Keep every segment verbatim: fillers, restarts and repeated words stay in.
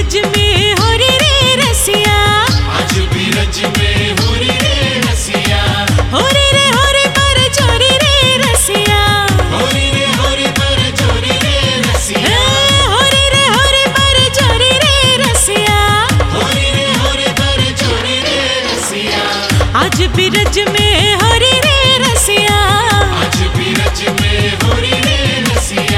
बिरज में हो रे रे रसिया, आज बिरज में हो रे रे रसिया, हो रे रे हो रे पर चोरी रे रसिया, हो रे रे हो रे पर चोरी रे रसिया, हो रे रे हो रे पर चोरी रे रसिया, हो रे रे हो रे पर चोरी रे रसिया, आज बिरज में हो रे रे रसिया, आज बिरज में हो रे रे रसिया।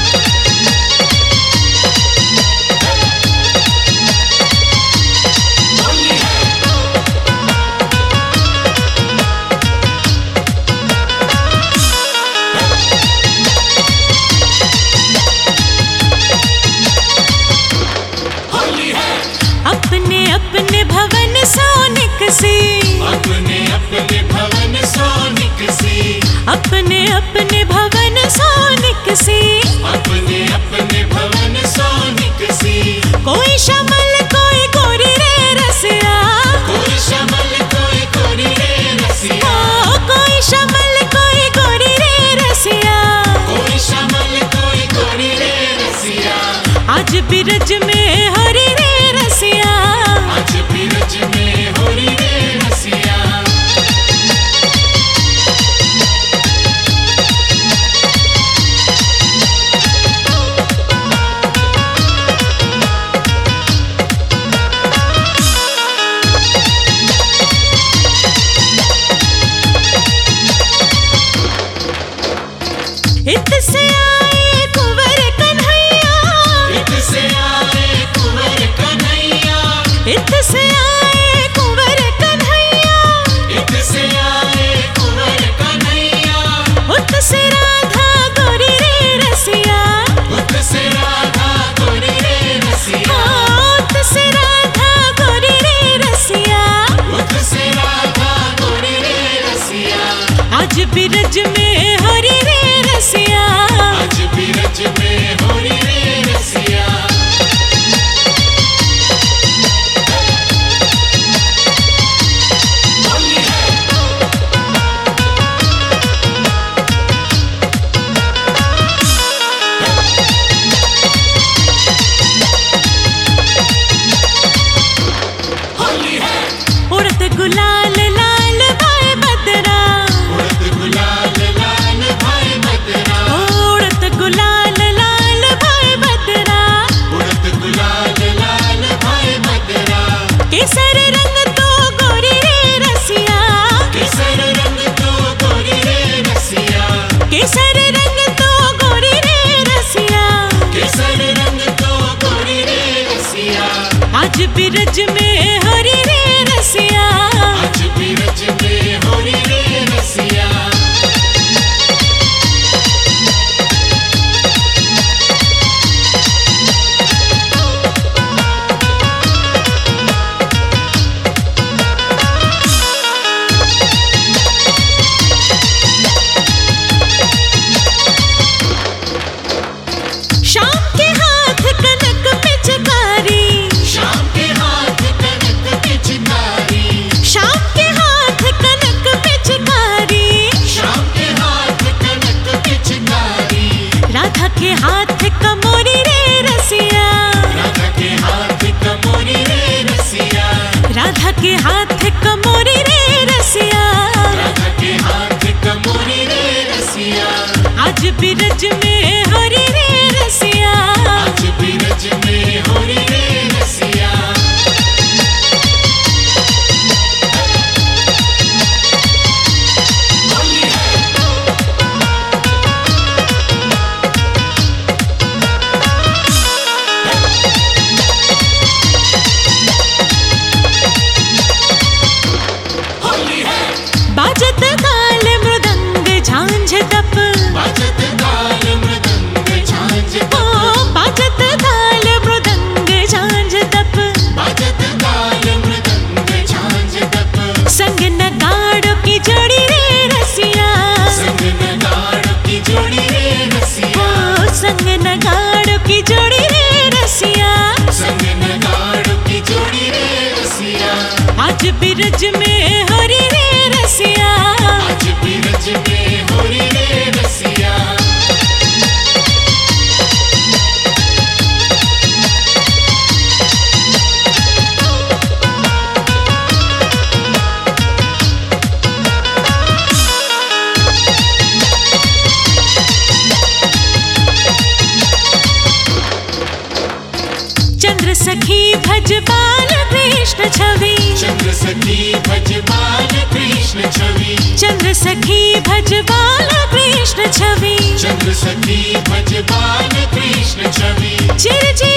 अपने अपने भवन सोनिक सी, अपने अपने भवन सोनिक सी, अपने अपने भवन सोनिक सी, अपने अपने भवन सोनिक सी, कोई शमल कोई गोरी रे रसिया, कोई शमल कोई गोरी रे रसिया, ओ कोई शमल कोई गोरी रे रसिया, कोई शमल कोई गोरी रे रसिया, आज बिरज में हो रे रे रसिया, आज बिरज में हो रे रे रसिया। इत से आए कुंवर कन्हैया, इत से आए कुंवर कन्हैया, इत से आए कुंवर कन्हैया, इत से आए कुंवर कन्हैया, उत से राधा गोरी रे रसिया, उत से राधा गोरी रे रसिया, उत से राधा गोरी रे रसिया, उत से राधा गोरी रे रसिया, आज बिरज में हो रे रे रसिया, आज बिरज में हो रे रे रसिया। उड़त गुलाल लाल भाई बदरा, उड़द गुलाल लाल भाई बदरा, उड़त गुलाल लाल भाई बदरा, उड़द गुलाल लाल भाई बदरा, केसर रंग तो गोरी रे रसिया, केसर रंग तो गोरी रे रसिया, केसर रंग तो गोरी रे रसिया, केसर रंग तो गोरी रे रसिया, आज बिरज में हो रे रे रसिया, आज बिरज में हो रे रे रसिया। शाम के हाथ कनक पिचकारी, शाम के हाथ कनक चंद्र सखी भज बाल कृष्ण छवि चंद्र सखी भज बाल कृष्ण छवि चंद्र सखी भज बाल कृष्ण छवि चंद्र सखी भज बाल कृष्ण छवि चिर चिर